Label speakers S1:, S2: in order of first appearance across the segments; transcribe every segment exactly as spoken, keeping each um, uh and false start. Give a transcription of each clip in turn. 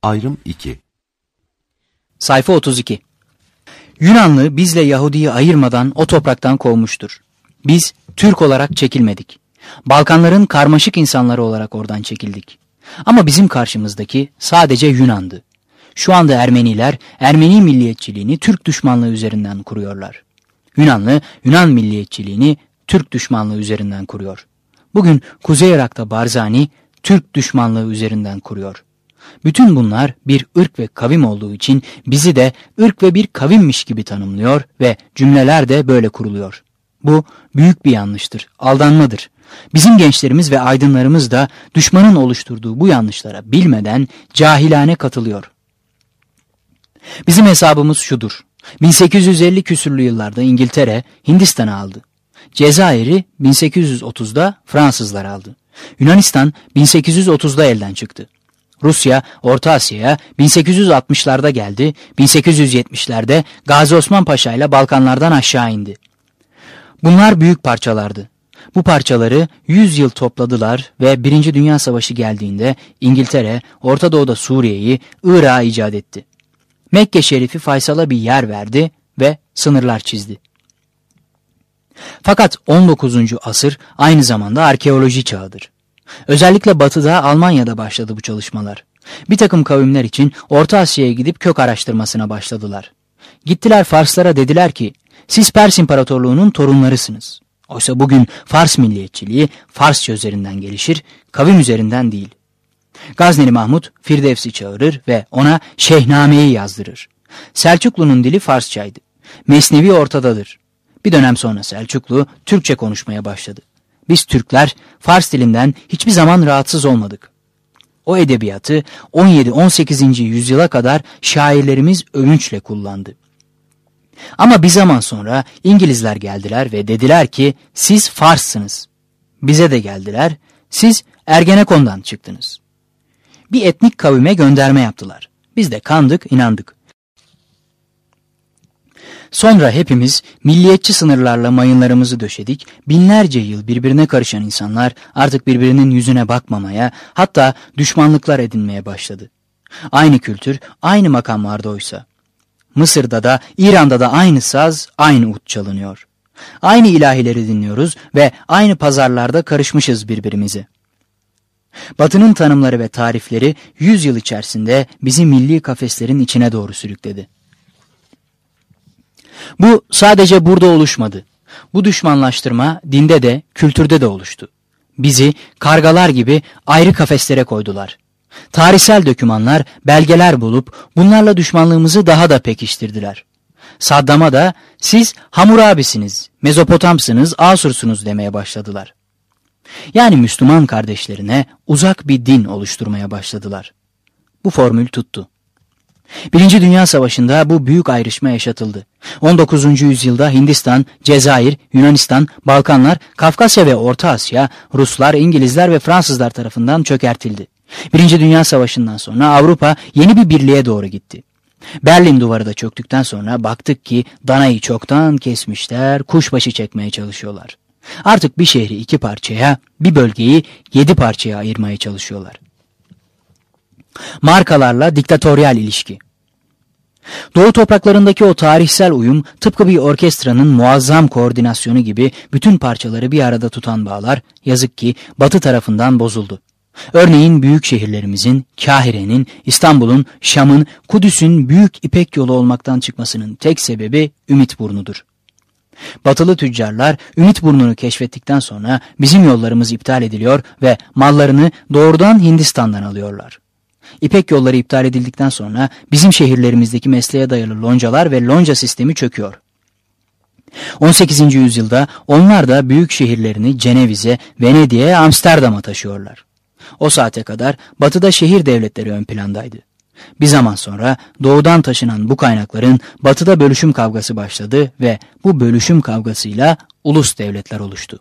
S1: Ayrım iki.
S2: Sayfa otuz iki. Yunanlı bizle Yahudi'yi ayırmadan o topraktan kovmuştur. Biz Türk olarak çekilmedik. Balkanların karmaşık insanları olarak oradan çekildik. Ama bizim karşımızdaki sadece Yunan'dı. Şu anda Ermeniler Ermeni milliyetçiliğini Türk düşmanlığı üzerinden kuruyorlar. Yunanlı Yunan milliyetçiliğini Türk düşmanlığı üzerinden kuruyor. Bugün Kuzey Irak'ta Barzani Türk düşmanlığı üzerinden kuruyor. Bütün bunlar bir ırk ve kavim olduğu için bizi de ırk ve bir kavimmiş gibi tanımlıyor ve cümleler de böyle kuruluyor. Bu büyük bir yanlıştır, aldanmadır. Bizim gençlerimiz ve aydınlarımız da düşmanın oluşturduğu bu yanlışlara bilmeden cahilane katılıyor. Bizim hesabımız şudur. bin sekiz yüz elli küsürlü yıllarda İngiltere Hindistan'ı aldı. Cezayir'i bin sekiz yüz otuzda Fransızlar aldı. Yunanistan bin sekiz yüz otuzda elden çıktı. Rusya Orta Asya'ya bin sekiz yüz altmışlarda geldi, bin sekiz yüz yetmişlerde Gazi Osman Paşa ile Balkanlardan aşağı indi. Bunlar büyük parçalardı. Bu parçaları yüz yıl topladılar ve Birinci Dünya Savaşı geldiğinde İngiltere Orta Doğu'da Suriye'yi, Irak'ı icat etti. Mekke Şerifi Faysal'a bir yer verdi ve sınırlar çizdi. Fakat on dokuzuncu asır aynı zamanda arkeoloji çağıdır. Özellikle Batı'da, Almanya'da başladı bu çalışmalar. Bir takım kavimler için Orta Asya'ya gidip kök araştırmasına başladılar. Gittiler Farslara, dediler ki, siz Pers İmparatorluğu'nun torunlarısınız. Oysa bugün Fars milliyetçiliği Farsça üzerinden gelişir, kavim üzerinden değil. Gazneli Mahmud Firdevs'i çağırır ve ona Şehname'yi yazdırır. Selçuklu'nun dili Farsçaydı. Mesnevi ortadadır. Bir dönem sonra Selçuklu Türkçe konuşmaya başladı. Biz Türkler Fars dilinden hiçbir zaman rahatsız olmadık. O edebiyatı on yedi on sekizinci yüzyıla kadar şairlerimiz övünçle kullandı. Ama bir zaman sonra İngilizler geldiler ve dediler ki siz Farssınız. Bize de geldiler, siz Ergenekon'dan çıktınız. Bir etnik kavime gönderme yaptılar. Biz de kandık, inandık. Sonra hepimiz milliyetçi sınırlarla mayınlarımızı döşedik, binlerce yıl birbirine karışan insanlar artık birbirinin yüzüne bakmamaya, hatta düşmanlıklar edinmeye başladı. Aynı kültür, aynı makamlarda oysa. Mısır'da da, İran'da da aynı saz, aynı ut çalınıyor. Aynı ilahileri dinliyoruz ve aynı pazarlarda karışmışız birbirimize. Batı'nın tanımları ve tarifleri yüz yıl içerisinde bizi milli kafeslerin içine doğru sürükledi. Bu sadece burada oluşmadı. Bu düşmanlaştırma dinde de, kültürde de oluştu. Bizi kargalar gibi ayrı kafeslere koydular. Tarihsel dokümanlar, belgeler bulup bunlarla düşmanlığımızı daha da pekiştirdiler. Saddam'a da siz Hammurabisiniz, Mezopotamsınız, Asursunuz demeye başladılar. Yani Müslüman kardeşlerine uzak bir din oluşturmaya başladılar. Bu formül tuttu. Birinci Dünya Savaşı'nda bu büyük ayrışma yaşatıldı. on dokuzuncu yüzyılda Hindistan, Cezayir, Yunanistan, Balkanlar, Kafkasya ve Orta Asya, Ruslar, İngilizler ve Fransızlar tarafından çökertildi. Birinci Dünya Savaşı'ndan sonra Avrupa yeni bir birliğe doğru gitti. Berlin Duvarı da çöktükten sonra baktık ki danayı çoktan kesmişler, kuşbaşı çekmeye çalışıyorlar. Artık bir şehri iki parçaya, bir bölgeyi yedi parçaya ayırmaya çalışıyorlar. Markalarla diktatöryal ilişki. Doğu topraklarındaki o tarihsel uyum tıpkı bir orkestranın muazzam koordinasyonu gibi bütün parçaları bir arada tutan bağlar yazık ki Batı tarafından bozuldu. Örneğin büyük şehirlerimizin, Kahire'nin, İstanbul'un, Şam'ın, Kudüs'ün büyük İpek yolu olmaktan çıkmasının tek sebebi Ümitburnu'dur. Batılı tüccarlar Ümitburnu'nu keşfettikten sonra bizim yollarımız iptal ediliyor ve mallarını doğrudan Hindistan'dan alıyorlar. İpek yolları iptal edildikten sonra bizim şehirlerimizdeki mesleğe dayalı loncalar ve lonca sistemi çöküyor. on sekizinci yüzyılda onlar da büyük şehirlerini Ceneviz'e, Venedik'e, Amsterdam'a taşıyorlar. O saate kadar batıda şehir devletleri ön plandaydı. Bir zaman sonra doğudan taşınan bu kaynakların batıda bölüşüm kavgası başladı ve bu bölüşüm kavgasıyla ulus devletler oluştu.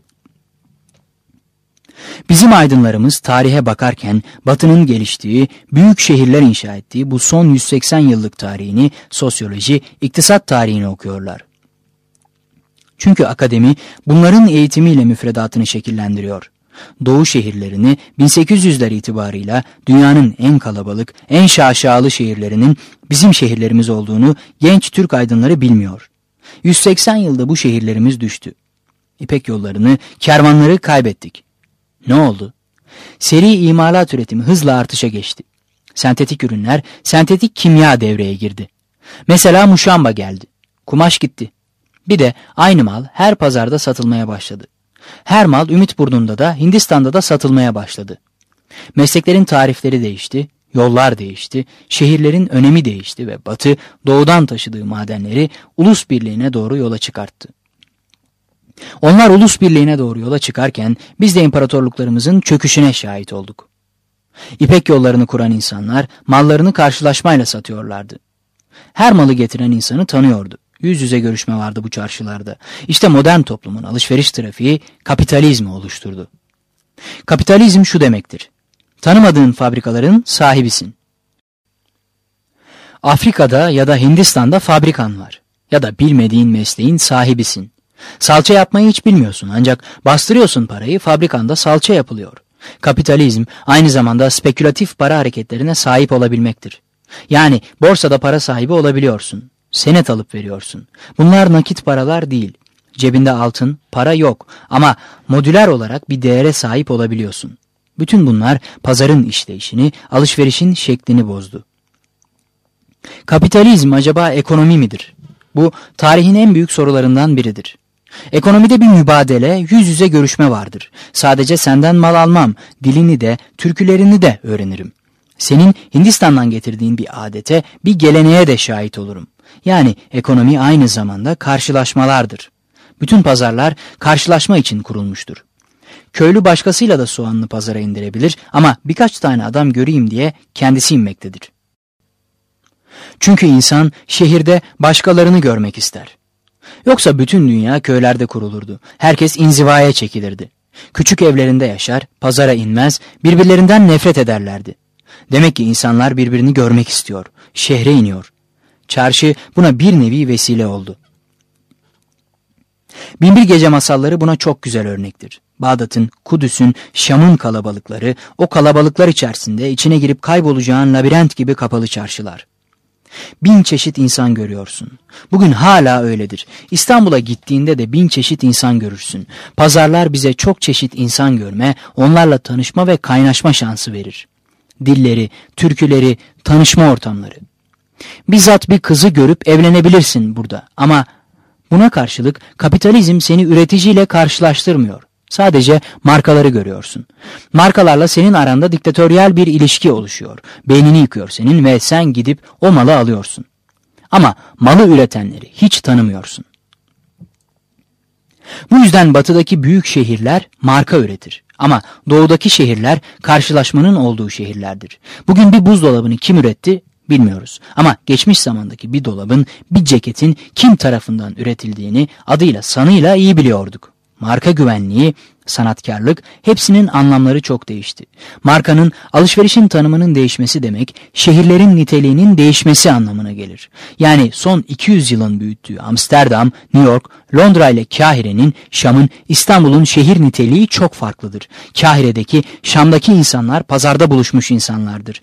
S2: Bizim aydınlarımız tarihe bakarken Batı'nın geliştiği, büyük şehirler inşa ettiği bu son yüz seksen yıllık tarihini, sosyoloji, iktisat tarihini okuyorlar. Çünkü akademi bunların eğitimiyle müfredatını şekillendiriyor. Doğu şehirlerini bin sekiz yüzler itibarıyla dünyanın en kalabalık, en şaşalı şehirlerinin bizim şehirlerimiz olduğunu genç Türk aydınları bilmiyor. yüz seksen yılda bu şehirlerimiz düştü. İpek yollarını, kervanları kaybettik. Ne oldu? Seri imalat üretimi hızla artışa geçti. Sentetik ürünler, sentetik kimya devreye girdi. Mesela muşamba geldi. Kumaş gitti. Bir de aynı mal her pazarda satılmaya başladı. Her mal Ümitburnu'nda da Hindistan'da da satılmaya başladı. Mesleklerin tarifleri değişti, yollar değişti, şehirlerin önemi değişti ve Batı doğudan taşıdığı madenleri ulus birliğine doğru yola çıkarttı. Onlar ulus birliğine doğru yola çıkarken biz de imparatorluklarımızın çöküşüne şahit olduk. İpek yollarını kuran insanlar mallarını karşılaşmayla satıyorlardı. Her malı getiren insanı tanıyordu. Yüz yüze görüşme vardı bu çarşılarda. İşte modern toplumun alışveriş trafiği kapitalizmi oluşturdu. Kapitalizm şu demektir: tanımadığın fabrikaların sahibisin. Afrika'da ya da Hindistan'da fabrikan var. Ya da bilmediğin mesleğin sahibisin. Salça yapmayı hiç bilmiyorsun ancak bastırıyorsun parayı, fabrikanda salça yapılıyor. Kapitalizm aynı zamanda spekülatif para hareketlerine sahip olabilmektir. Yani borsada para sahibi olabiliyorsun. Senet alıp veriyorsun. Bunlar nakit paralar değil. Cebinde altın, para yok ama modüler olarak bir değere sahip olabiliyorsun. Bütün bunlar pazarın işleyişini, alışverişin şeklini bozdu. Kapitalizm acaba ekonomi midir? Bu tarihin en büyük sorularından biridir. Ekonomide bir mübadele, yüz yüze görüşme vardır. Sadece senden mal almam, dilini de, türkülerini de öğrenirim. Senin Hindistan'dan getirdiğin bir adete, bir geleneğe de şahit olurum. Yani ekonomi aynı zamanda karşılaşmalardır. Bütün pazarlar karşılaşma için kurulmuştur. Köylü başkasıyla da soğanını pazara indirebilir ama birkaç tane adam göreyim diye kendisi inmektedir. Çünkü insan şehirde başkalarını görmek ister. Yoksa bütün dünya köylerde kurulurdu. Herkes inzivaya çekilirdi. Küçük evlerinde yaşar, pazara inmez, birbirlerinden nefret ederlerdi. Demek ki insanlar birbirini görmek istiyor, şehre iniyor. Çarşı buna bir nevi vesile oldu. Binbir Gece masalları buna çok güzel örnektir. Bağdat'ın, Kudüs'ün, Şam'ın kalabalıkları, o kalabalıklar içerisinde içine girip kaybolacağın labirent gibi kapalı çarşılar. Bin çeşit insan görüyorsun. Bugün hala öyledir. İstanbul'a gittiğinde de bin çeşit insan görürsün. Pazarlar bize çok çeşit insan görme, onlarla tanışma ve kaynaşma şansı verir. Dilleri, türküleri, tanışma ortamları. Bizzat bir kızı görüp evlenebilirsin burada ama buna karşılık kapitalizm seni üreticiyle karşılaştırmıyor. Sadece markaları görüyorsun. Markalarla senin aranda diktatöryel bir ilişki oluşuyor. Beynini yıkıyor senin ve sen gidip o malı alıyorsun. Ama malı üretenleri hiç tanımıyorsun. Bu yüzden batıdaki büyük şehirler marka üretir. Ama doğudaki şehirler karşılaşmanın olduğu şehirlerdir. Bugün bir buzdolabını kim üretti bilmiyoruz. Ama geçmiş zamandaki bir dolabın, bir ceketin kim tarafından üretildiğini adıyla sanıyla iyi biliyorduk. Marka güvenliği, sanatkarlık, hepsinin anlamları çok değişti. Markanın, alışverişin tanımının değişmesi demek, şehirlerin niteliğinin değişmesi anlamına gelir. Yani son iki yüz yılın büyüttüğü Amsterdam, New York, Londra ile Kahire'nin, Şam'ın, İstanbul'un şehir niteliği çok farklıdır. Kahire'deki, Şam'daki insanlar pazarda buluşmuş insanlardır.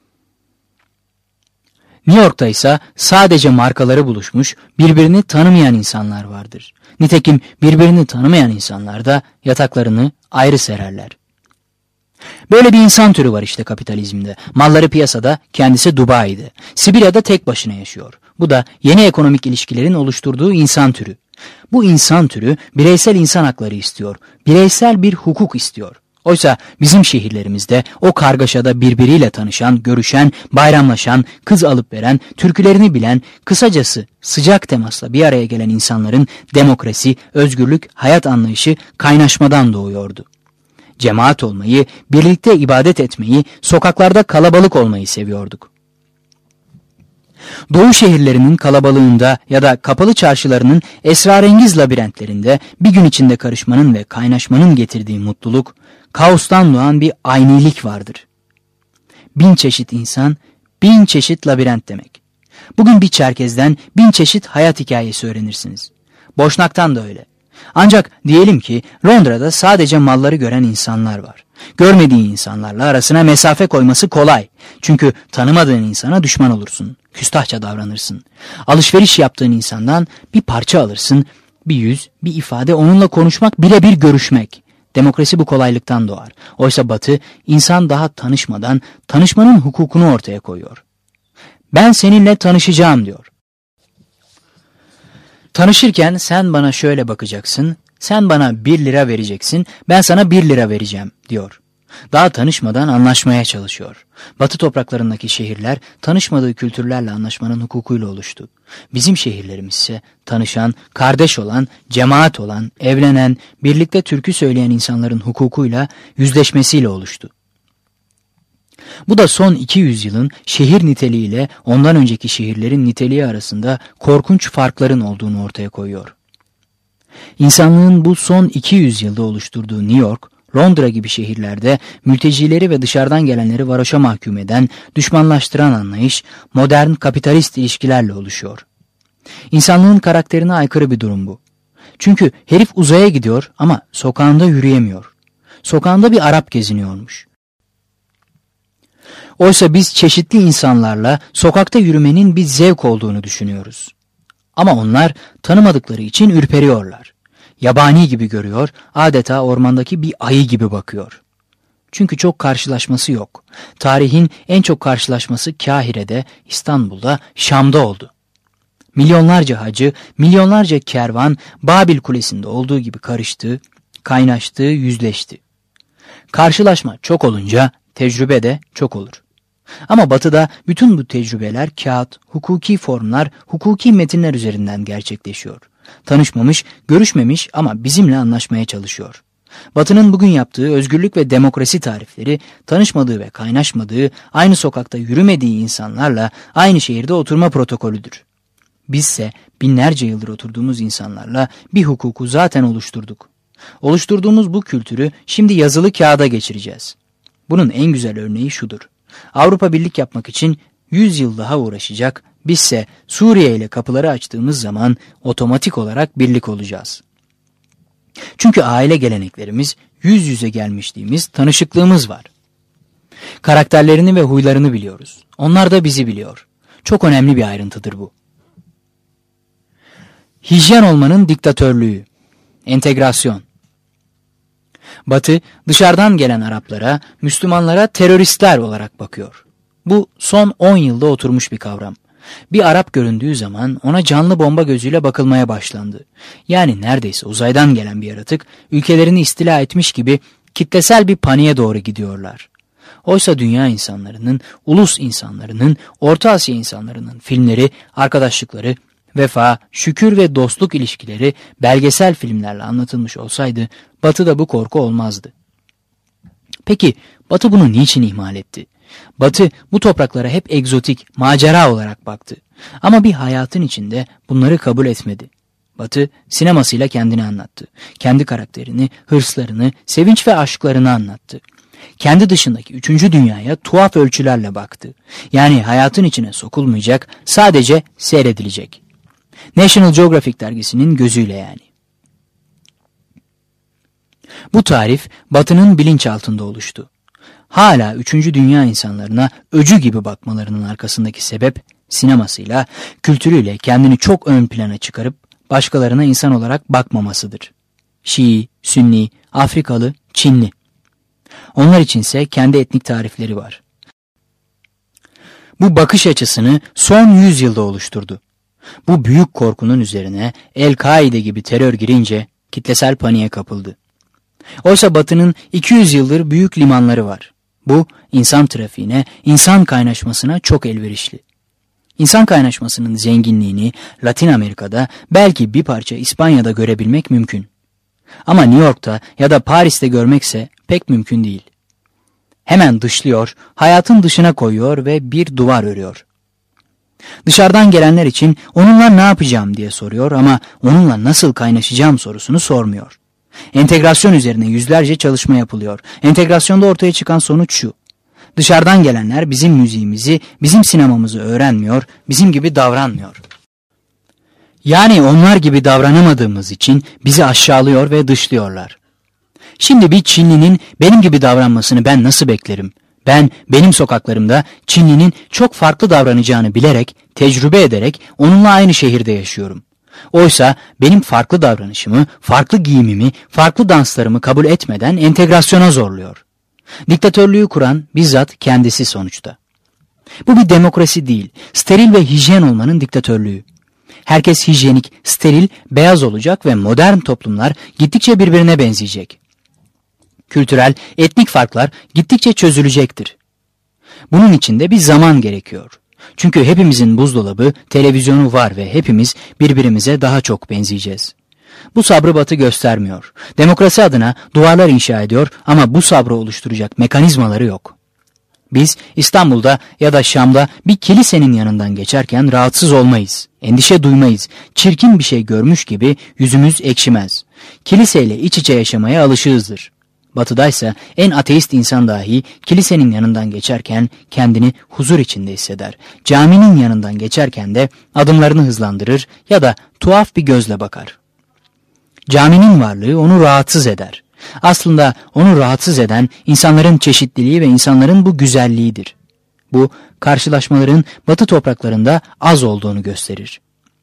S2: New York'ta ise sadece markaları buluşmuş, birbirini tanımayan insanlar vardır. Nitekim birbirini tanımayan insanlar da yataklarını ayrı sererler. Böyle bir insan türü var işte kapitalizmde. Malları piyasada, kendisi Dubai'de. Sibirya'da tek başına yaşıyor. Bu da yeni ekonomik ilişkilerin oluşturduğu insan türü. Bu insan türü bireysel insan hakları istiyor. Bireysel bir hukuk istiyor. Oysa bizim şehirlerimizde o kargaşada birbiriyle tanışan, görüşen, bayramlaşan, kız alıp veren, türkülerini bilen, kısacası sıcak temasla bir araya gelen insanların demokrasi, özgürlük, hayat anlayışı kaynaşmadan doğuyordu. Cemaat olmayı, birlikte ibadet etmeyi, sokaklarda kalabalık olmayı seviyorduk. Doğu şehirlerinin kalabalığında ya da kapalı çarşılarının esrarengiz labirentlerinde bir gün içinde karışmanın ve kaynaşmanın getirdiği mutluluk, kaostan doğan bir aynilik vardır. Bin çeşit insan, bin çeşit labirent demek. Bugün bir Çerkez'den bin çeşit hayat hikayesi öğrenirsiniz. Boşnak'tan da öyle. Ancak diyelim ki Londra'da sadece malları gören insanlar var. Görmediğin insanlarla arasına mesafe koyması kolay. Çünkü tanımadığın insana düşman olursun. Küstahça davranırsın. Alışveriş yaptığın insandan bir parça alırsın. Bir yüz, bir ifade, onunla konuşmak, birebir görüşmek. Demokrasi bu kolaylıktan doğar. Oysa Batı, insan daha tanışmadan tanışmanın hukukunu ortaya koyuyor. Ben seninle tanışacağım diyor. Tanışırken sen bana şöyle bakacaksın, sen bana bir lira vereceksin, ben sana bir lira vereceğim diyor. Daha tanışmadan anlaşmaya çalışıyor. Batı topraklarındaki şehirler tanışmadığı kültürlerle anlaşmanın hukukuyla oluştu. Bizim şehirlerimiz ise tanışan, kardeş olan, cemaat olan, evlenen, birlikte türkü söyleyen insanların hukukuyla, yüzleşmesiyle oluştu. Bu da son iki yüz yılın şehir niteliğiyle ondan önceki şehirlerin niteliği arasında korkunç farkların olduğunu ortaya koyuyor. İnsanlığın bu son iki yüz yılda oluşturduğu New York, Londra gibi şehirlerde mültecileri ve dışarıdan gelenleri varoşa mahkum eden, düşmanlaştıran anlayış, modern kapitalist ilişkilerle oluşuyor. İnsanlığın karakterine aykırı bir durum bu. Çünkü herif uzaya gidiyor ama sokağında yürüyemiyor. Sokağında bir Arap geziniyormuş. Oysa biz çeşitli insanlarla sokakta yürümenin bir zevk olduğunu düşünüyoruz. Ama onlar tanımadıkları için ürperiyorlar. Yabani gibi görüyor, adeta ormandaki bir ayı gibi bakıyor. Çünkü çok karşılaşması yok. Tarihin en çok karşılaşması Kahire'de, İstanbul'da, Şam'da oldu. Milyonlarca hacı, milyonlarca kervan Babil Kulesi'nde olduğu gibi karıştı, kaynaştı, yüzleşti. Karşılaşma çok olunca tecrübe de çok olur. Ama Batı'da bütün bu tecrübeler kağıt, hukuki formlar, hukuki metinler üzerinden gerçekleşiyor. Tanışmamış, görüşmemiş ama bizimle anlaşmaya çalışıyor. Batı'nın bugün yaptığı özgürlük ve demokrasi tarifleri, tanışmadığı ve kaynaşmadığı, aynı sokakta yürümediği insanlarla aynı şehirde oturma protokolüdür. Bizse binlerce yıldır oturduğumuz insanlarla bir hukuku zaten oluşturduk. Oluşturduğumuz bu kültürü şimdi yazılı kağıda geçireceğiz. Bunun en güzel örneği şudur. Avrupa Birlik yapmak için yüz yıl daha uğraşacak, bizse Suriye ile kapıları açtığımız zaman otomatik olarak birlik olacağız. Çünkü aile geleneklerimiz, yüz yüze gelmişliğimiz, tanışıklığımız var. Karakterlerini ve huylarını biliyoruz. Onlar da bizi biliyor. Çok önemli bir ayrıntıdır bu. Hijyen olmanın diktatörlüğü, entegrasyon. Batı, dışarıdan gelen Araplara, Müslümanlara teröristler olarak bakıyor. Bu son on yılda oturmuş bir kavram. Bir Arap göründüğü zaman ona canlı bomba gözüyle bakılmaya başlandı. Yani neredeyse uzaydan gelen bir yaratık, ülkelerini istila etmiş gibi kitlesel bir paniğe doğru gidiyorlar. Oysa dünya insanlarının, ulus insanlarının, Orta Asya insanlarının filmleri, arkadaşlıkları, vefa, şükür ve dostluk ilişkileri belgesel filmlerle anlatılmış olsaydı Batı'da bu korku olmazdı. Peki Batı bunu niçin ihmal etti? Batı bu topraklara hep egzotik, macera olarak baktı. Ama bir hayatın içinde bunları kabul etmedi. Batı sinemasıyla kendini anlattı. Kendi karakterini, hırslarını, sevinç ve aşklarını anlattı. Kendi dışındaki üçüncü dünyaya tuhaf ölçülerle baktı. Yani hayatın içine sokulmayacak, sadece seyredilecek. National Geographic dergisinin gözüyle yani. Bu tarif Batı'nın bilinçaltında oluştu. Hala üçüncü dünya insanlarına öcü gibi bakmalarının arkasındaki sebep sinemasıyla, kültürüyle kendini çok ön plana çıkarıp başkalarına insan olarak bakmamasıdır. Şii, Sünni, Afrikalı, Çinli. Onlar içinse kendi etnik tarifleri var. Bu bakış açısını son yüz yılda oluşturdu. Bu büyük korkunun üzerine El-Kaide gibi terör girince kitlesel paniğe kapıldı. Oysa Batı'nın iki yüz yıldır büyük limanları var. Bu insan trafiğine, insan kaynaşmasına çok elverişli. İnsan kaynaşmasının zenginliğini Latin Amerika'da, belki bir parça İspanya'da görebilmek mümkün. Ama New York'ta ya da Paris'te görmekse pek mümkün değil. Hemen dışlıyor, hayatın dışına koyuyor ve bir duvar örüyor. Dışarıdan gelenler için onunla ne yapacağım diye soruyor ama onunla nasıl kaynaşacağım sorusunu sormuyor. Entegrasyon üzerine yüzlerce çalışma yapılıyor. Entegrasyonda ortaya çıkan sonuç şu. Dışarıdan gelenler bizim müziğimizi, bizim sinemamızı öğrenmiyor, bizim gibi davranmıyor. Yani onlar gibi davranamadığımız için bizi aşağılıyor ve dışlıyorlar. Şimdi bir Çinlinin benim gibi davranmasını ben nasıl beklerim? Ben benim sokaklarımda Çinlinin çok farklı davranacağını bilerek, tecrübe ederek onunla aynı şehirde yaşıyorum. Oysa benim farklı davranışımı, farklı giyimimi, farklı danslarımı kabul etmeden entegrasyona zorluyor. Diktatörlüğü kuran bizzat kendisi sonuçta. Bu bir demokrasi değil, steril ve hijyen olmanın diktatörlüğü. Herkes hijyenik, steril, beyaz olacak ve modern toplumlar gittikçe birbirine benzeyecek. Kültürel, etnik farklar gittikçe çözülecektir. Bunun için de bir zaman gerekiyor. Çünkü hepimizin buzdolabı, televizyonu var ve hepimiz birbirimize daha çok benzeyeceğiz. Bu sabrı Batı göstermiyor. Demokrasi adına duvarlar inşa ediyor ama bu sabrı oluşturacak mekanizmaları yok. Biz İstanbul'da ya da Şam'da bir kilisenin yanından geçerken rahatsız olmayız, endişe duymayız, çirkin bir şey görmüş gibi yüzümüz ekşimez. Kiliseyle iç içe yaşamaya alışığızdır. Batıdaysa en ateist insan dahi kilisenin yanından geçerken kendini huzur içinde hisseder. Caminin yanından geçerken de adımlarını hızlandırır ya da tuhaf bir gözle bakar. Caminin varlığı onu rahatsız eder. Aslında onu rahatsız eden insanların çeşitliliği ve insanların bu güzelliğidir. Bu karşılaşmaların Batı topraklarında az olduğunu gösterir.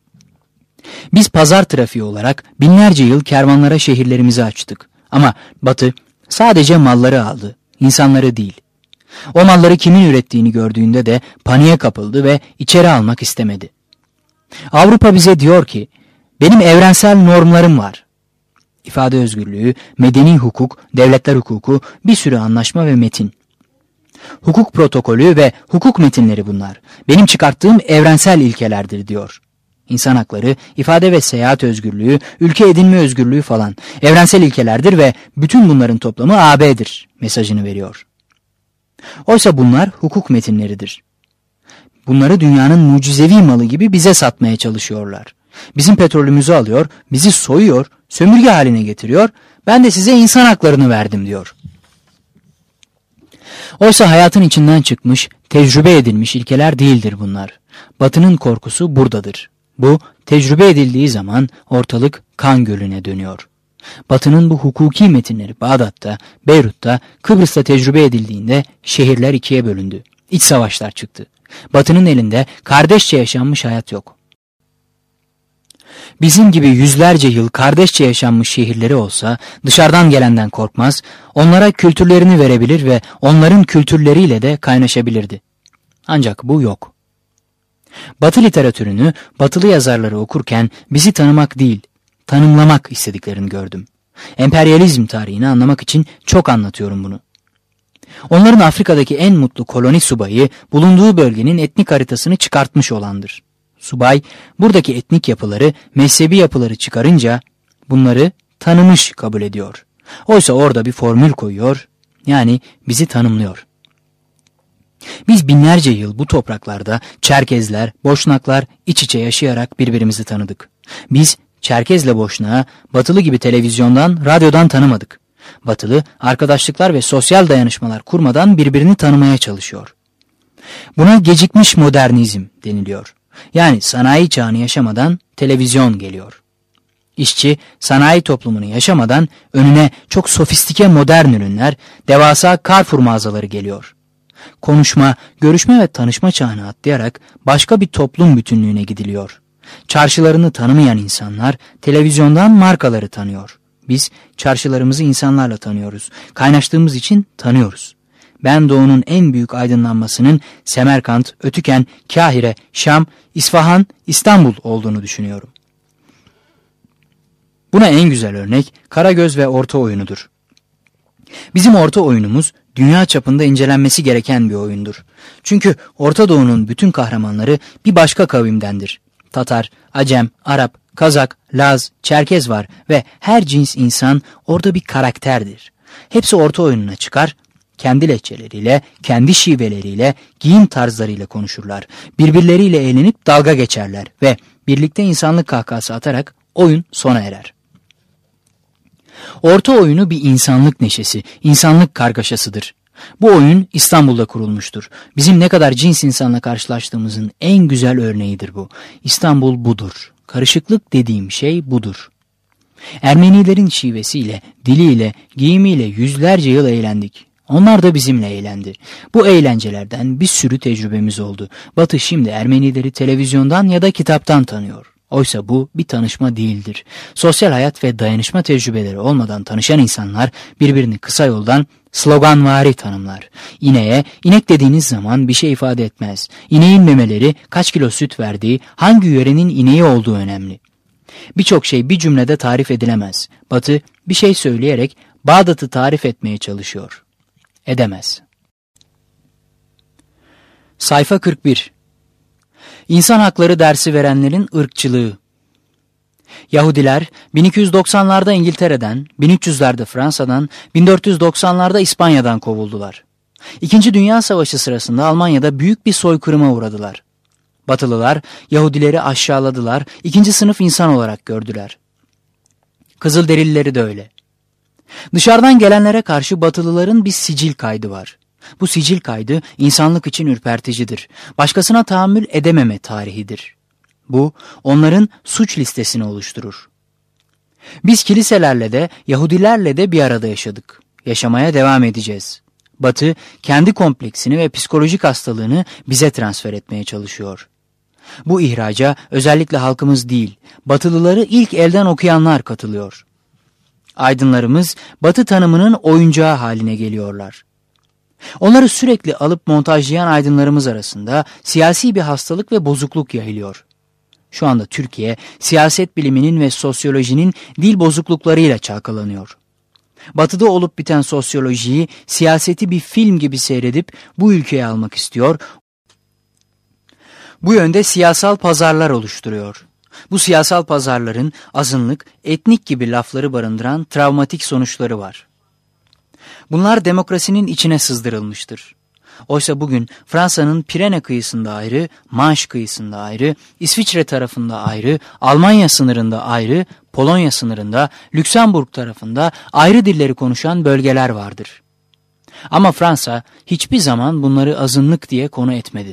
S2: Biz pazar trafiği olarak binlerce yıl kervanlara şehirlerimizi açtık. Ama Batı sadece malları aldı, insanları değil. O malları kimin ürettiğini gördüğünde de paniğe kapıldı ve içeri almak istemedi. Avrupa bize diyor ki, benim evrensel normlarım var. İfade özgürlüğü, medeni hukuk, devletler hukuku, bir sürü anlaşma ve metin. Hukuk protokolü ve hukuk metinleri bunlar. Benim çıkarttığım evrensel ilkelerdir diyor. İnsan hakları, ifade ve seyahat özgürlüğü, ülke edinme özgürlüğü falan evrensel ilkelerdir ve bütün bunların toplamı A B'dir mesajını veriyor. Oysa bunlar hukuk metinleridir. Bunları dünyanın mucizevi malı gibi bize satmaya çalışıyorlar. Bizim petrolümüzü alıyor, bizi soyuyor, sömürge haline getiriyor, ben de size insan haklarını verdim diyor. Oysa hayatın içinden çıkmış, tecrübe edilmiş ilkeler değildir bunlar. Batı'nın korkusu buradadır. Bu, tecrübe edildiği zaman ortalık kan gölüne dönüyor. Batı'nın bu hukuki metinleri Bağdat'ta, Beyrut'ta, Kıbrıs'ta tecrübe edildiğinde şehirler ikiye bölündü. İç savaşlar çıktı. Batı'nın elinde kardeşçe yaşanmış hayat yok. Bizim gibi yüzlerce yıl kardeşçe yaşanmış şehirleri olsa dışarıdan gelenden korkmaz, onlara kültürlerini verebilir ve onların kültürleriyle de kaynaşabilirdi. Ancak bu yok. Batı literatürünü, batılı yazarları okurken bizi tanımak değil, tanımlamak istediklerini gördüm. Emperyalizm tarihini anlamak için çok anlatıyorum bunu. Onların Afrika'daki en mutlu koloni subayı bulunduğu bölgenin etnik haritasını çıkartmış olandır. Subay buradaki etnik yapıları, mezhebi yapıları çıkarınca bunları tanımış kabul ediyor. Oysa orada bir formül koyuyor, yani bizi tanımlıyor. Biz binlerce yıl bu topraklarda Çerkezler, Boşnaklar iç içe yaşayarak birbirimizi tanıdık. Biz Çerkezle Boşnağı batılı gibi televizyondan, radyodan tanımadık. Batılı arkadaşlıklar ve sosyal dayanışmalar kurmadan birbirini tanımaya çalışıyor. Buna gecikmiş modernizm deniliyor. Yani sanayi çağını yaşamadan televizyon geliyor. İşçi sanayi toplumunu yaşamadan önüne çok sofistike modern ürünler, devasa Carrefour mağazaları geliyor. Konuşma, görüşme ve tanışma çağını atlayarak başka bir toplum bütünlüğüne gidiliyor. Çarşılarını tanımayan insanlar televizyondan markaları tanıyor. Biz çarşılarımızı insanlarla tanıyoruz. Kaynaştığımız için tanıyoruz. Ben Doğu'nun en büyük aydınlanmasının Semerkant, Ötüken, Kahire, Şam, İsfahan, İstanbul olduğunu düşünüyorum. Buna en güzel örnek Karagöz ve Orta Oyunu'dur. Bizim Orta Oyunumuz dünya çapında incelenmesi gereken bir oyundur. Çünkü Orta Doğu'nun bütün kahramanları bir başka kavimdendir. Tatar, Acem, Arap, Kazak, Laz, Çerkez var ve her cins insan orada bir karakterdir. Hepsi Orta Oyununa çıkar, kendi lehçeleriyle, kendi şiveleriyle, giyim tarzlarıyla konuşurlar. Birbirleriyle eğlenip dalga geçerler ve birlikte insanlık kahkahası atarak oyun sona erer. Orta Oyunu bir insanlık neşesi, insanlık kargaşasıdır. Bu oyun İstanbul'da kurulmuştur. Bizim ne kadar cins insanla karşılaştığımızın en güzel örneğidir bu. İstanbul budur. Karışıklık dediğim şey budur. Ermenilerin şivesiyle, diliyle, giyimiyle yüzlerce yıl eğlendik. Onlar da bizimle eğlendi. Bu eğlencelerden bir sürü tecrübemiz oldu. Batı şimdi Ermenileri televizyondan ya da kitaptan tanıyor. Oysa bu bir tanışma değildir. Sosyal hayat ve dayanışma tecrübeleri olmadan tanışan insanlar birbirini kısa yoldan sloganvari tanımlar. İneğe, inek dediğiniz zaman bir şey ifade etmez. İneğin memeleri, kaç kilo süt verdiği, hangi yörenin ineği olduğu önemli. Birçok şey bir cümlede tarif edilemez. Batı bir şey söyleyerek Bağdat'ı tarif etmeye çalışıyor. Edemez. Sayfa kırk bir. İnsan hakları dersi verenlerin ırkçılığı. Yahudiler bin iki yüz doksanlarda İngiltere'den, bin üç yüzlerde Fransa'dan, bin dört yüz doksanlarda İspanya'dan kovuldular. İkinci Dünya Savaşı sırasında Almanya'da büyük bir soykırıma uğradılar. Batılılar Yahudileri aşağıladılar, ikinci sınıf insan olarak gördüler. Kızılderilileri de öyle. Dışarıdan gelenlere karşı Batılıların bir sicil kaydı var. Bu sicil kaydı insanlık için ürperticidir. Başkasına tahammül edememe tarihidir. Bu onların suç listesini oluşturur. Biz kiliselerle de Yahudilerle de bir arada yaşadık. Yaşamaya devam edeceğiz. Batı kendi kompleksini ve psikolojik hastalığını bize transfer etmeye çalışıyor. Bu ihraca özellikle halkımız değil, Batılıları ilk elden okuyanlar katılıyor. Aydınlarımız Batı tanımının oyuncağı haline geliyorlar. Onları sürekli alıp montajlayan aydınlarımız arasında siyasi bir hastalık ve bozukluk yayılıyor. Şu anda Türkiye, siyaset biliminin ve sosyolojinin dil bozukluklarıyla çalkalanıyor. Batı'da olup biten sosyolojiyi, siyaseti bir film gibi seyredip bu ülkeye almak istiyor. Bu yönde siyasal pazarlar oluşturuyor. Bu siyasal pazarların azınlık, etnik gibi lafları barındıran travmatik sonuçları var. Bunlar demokrasinin içine sızdırılmıştır. Oysa bugün Fransa'nın Pirene kıyısında ayrı, Manş kıyısında ayrı, İsviçre tarafında ayrı, Almanya sınırında ayrı, Polonya sınırında, Lüksemburg tarafında ayrı dilleri konuşan bölgeler vardır. Ama Fransa hiçbir zaman bunları azınlık diye konu etmedi.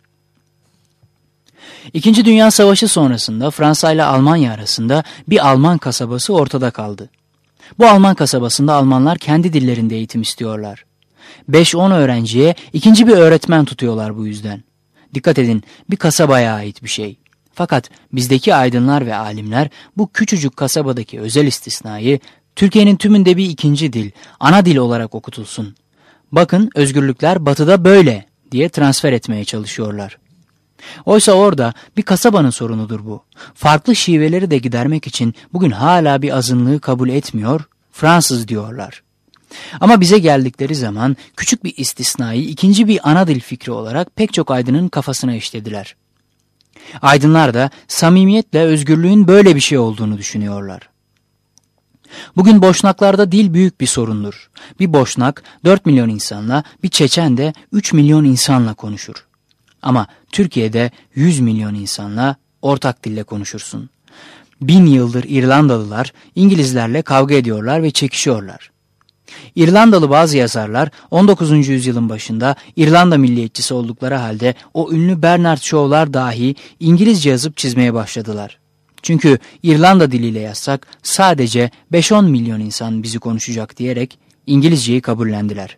S2: İkinci Dünya Savaşı sonrasında Fransa ile Almanya arasında bir Alman kasabası ortada kaldı. Bu Alman kasabasında Almanlar kendi dillerinde eğitim istiyorlar. beş on öğrenciye ikinci bir öğretmen tutuyorlar bu yüzden. Dikkat edin, bir kasabaya ait bir şey. Fakat bizdeki aydınlar ve alimler bu küçücük kasabadaki özel istisnayı Türkiye'nin tümünde bir ikinci dil, ana dil olarak okutulsun. Bakın özgürlükler batıda böyle diye transfer etmeye çalışıyorlar. Oysa orada bir kasabanın sorunudur bu. Farklı şiveleri de gidermek için bugün hala bir azınlığı kabul etmiyor, Fransız diyorlar. Ama bize geldikleri zaman küçük bir istisnayı ikinci bir ana dil fikri olarak pek çok aydının kafasına işlediler. Aydınlar da samimiyetle özgürlüğün böyle bir şey olduğunu düşünüyorlar. Bugün Boşnaklarda dil büyük bir sorundur. Bir Boşnak dört milyon insanla, bir Çeçen de üç milyon insanla konuşur. Ama Türkiye'de yüz milyon insanla ortak dille konuşursun. Bin yıldır İrlandalılar İngilizlerle kavga ediyorlar ve çekişiyorlar. İrlandalı bazı yazarlar on dokuzuncu yüzyılın başında İrlanda milliyetçisi oldukları halde o ünlü Bernard Shaw'lar dahi İngilizce yazıp çizmeye başladılar. Çünkü İrlanda diliyle yazsak sadece beş on milyon insan bizi konuşacak diyerek İngilizceyi kabullendiler.